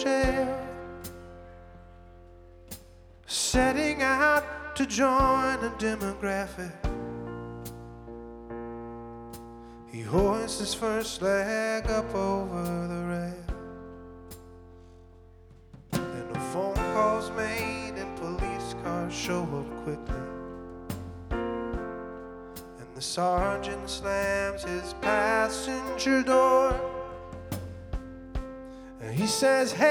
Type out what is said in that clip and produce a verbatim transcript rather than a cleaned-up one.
jail, setting out to join a demographic. He hoists his first leg up over the rail, and a phone call's made and police cars show up quickly, and the sergeant slams his passenger door, and he says, "Hey,